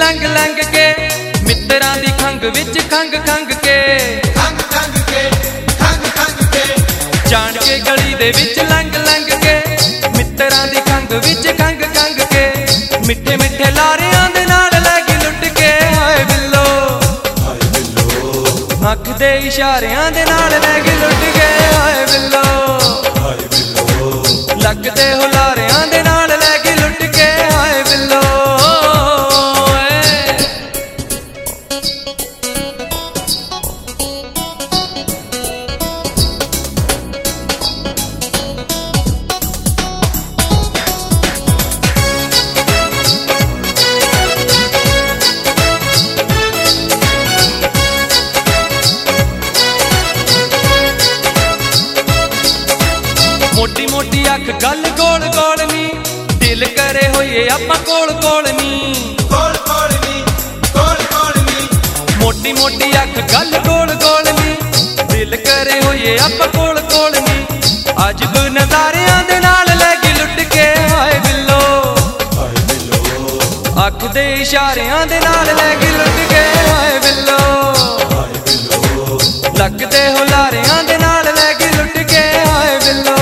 लंघ लंघ के, मित्रां दी खंग विच खंग खंग के, जान के गली दे विच लंघ लंघ के, मित्रां दी खंग विच खंग खंग के, मिठे मिठे लारियां दे नाल लैगी लुट के। हाय बिल्लो अख दे इशारियां दे नाल लैगी लुट के। हाय बिल्लो लगदे हुलारियां दे नाल लैगी लुट के। हाय बिल्लो मोटी मोटी अख गल गोल गोल नी, दिल करे होइए आपां कोल कोल नी, मोटी मोटी अख गल गोल गोल नी, दिल करे होइए आपां कोल कोल नी, अजब नज़ारियां दे नाल लैगी लुट के। हाय बिल्लो अख दे इशारियां दे नाल लैगी लुट के। हाय बिल्लो लगदे हुलारियां दे नाल लैगी लुट के। हाय बिल्लो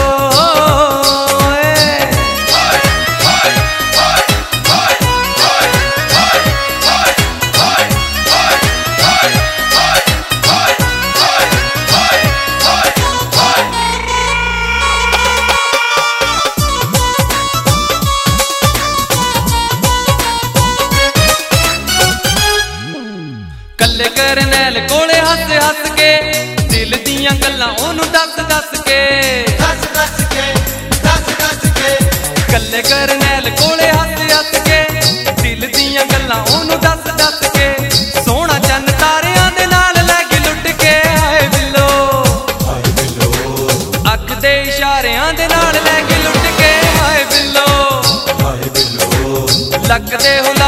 कल्ले करनैल कोले हस हस के, दिल दियां गल्लां ओनू दस दस के, कल्ले करनैल कोले हस हस के, दिल दियां गल्लां ओनू दस दस के, सोहना चन्न तारियां दे नाल लैगी लुट के। हाय बिल्लो अख दे इशारियां दे नाल लैगी लुट के। हाय बिल्लो लगदे